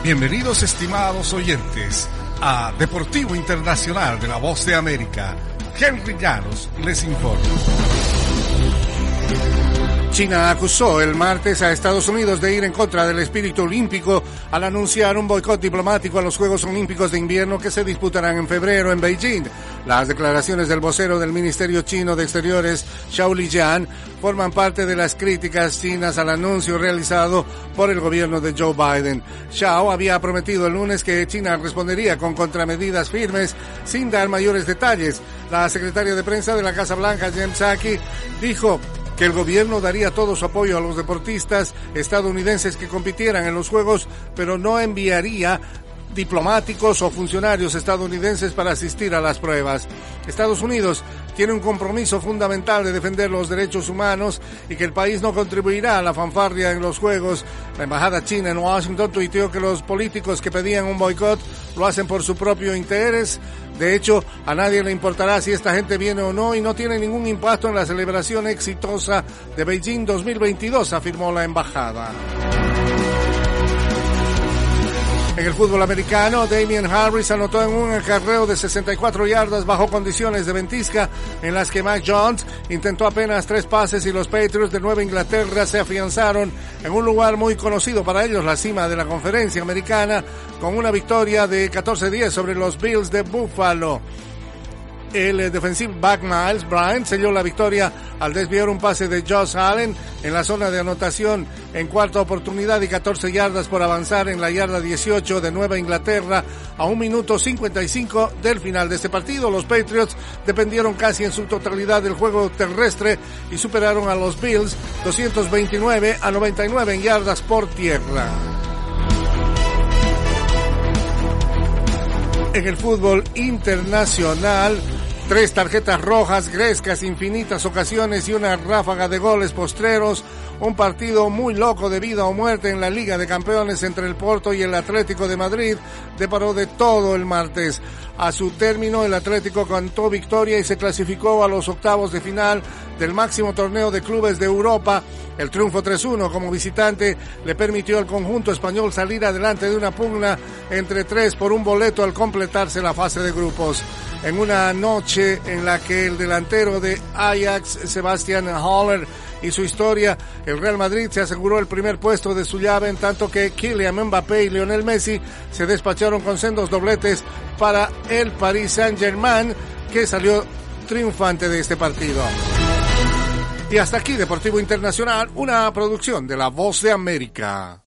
Bienvenidos, estimados oyentes, a Deportivo Internacional de la Voz de América. Henry Llanos les informa. China acusó el martes a Estados Unidos de ir en contra del espíritu olímpico al anunciar un boicot diplomático a los Juegos Olímpicos de Invierno que se disputarán en febrero en Beijing. Las declaraciones del vocero del Ministerio Chino de Exteriores, Zhao Lijian, forman parte de las críticas chinas al anuncio realizado por el gobierno de Joe Biden. Zhao había prometido el lunes que China respondería con contramedidas firmes sin dar mayores detalles. La secretaria de prensa de la Casa Blanca, Jen Psaki, dijo que el gobierno daría todo su apoyo a los deportistas estadounidenses que compitieran en los Juegos, pero no enviaría diplomáticos o funcionarios estadounidenses para asistir a las pruebas. Estados Unidos tiene un compromiso fundamental de defender los derechos humanos y que el país no contribuirá a la fanfarria en los Juegos. La embajada china en Washington tuiteó que los políticos que pedían un boicot lo hacen por su propio interés. De hecho, a nadie le importará si esta gente viene o no y no tiene ningún impacto en la celebración exitosa de Beijing 2022, afirmó la embajada. En el fútbol americano, Damien Harris anotó en un acarreo de 64 yardas bajo condiciones de ventisca en las que Mac Jones intentó apenas 3 pases y los Patriots de Nueva Inglaterra se afianzaron en un lugar muy conocido para ellos, la cima de la conferencia americana, con una victoria de 14-10 sobre los Bills de Buffalo. El defensive back Miles Bryant selló la victoria al desviar un pase de Josh Allen en la zona de anotación en cuarta oportunidad y 14 yardas por avanzar en la yarda 18 de Nueva Inglaterra a 1 minuto 55 del final de este partido. Los Patriots dependieron casi en su totalidad del juego terrestre y superaron a los Bills 229-99 en yardas por tierra. En el fútbol internacional, 3 tarjetas rojas, grescas, infinitas ocasiones y una ráfaga de goles postreros. Un partido muy loco de vida o muerte en la Liga de Campeones entre el Porto y el Atlético de Madrid deparó de todo el martes. A su término, el Atlético cantó victoria y se clasificó a los octavos de final del máximo torneo de clubes de Europa. El triunfo 3-1 como visitante le permitió al conjunto español salir adelante de una pugna entre 3 por un boleto al completarse la fase de grupos. En una noche en la que el delantero de Ajax, Sebastian Haller, hizo historia, el Real Madrid se aseguró el primer puesto de su llave, en tanto que Kylian Mbappé y Lionel Messi se despacharon con sendos dobletes para el Paris Saint-Germain, que salió triunfante de este partido. Y hasta aquí Deportivo Internacional, una producción de La Voz de América.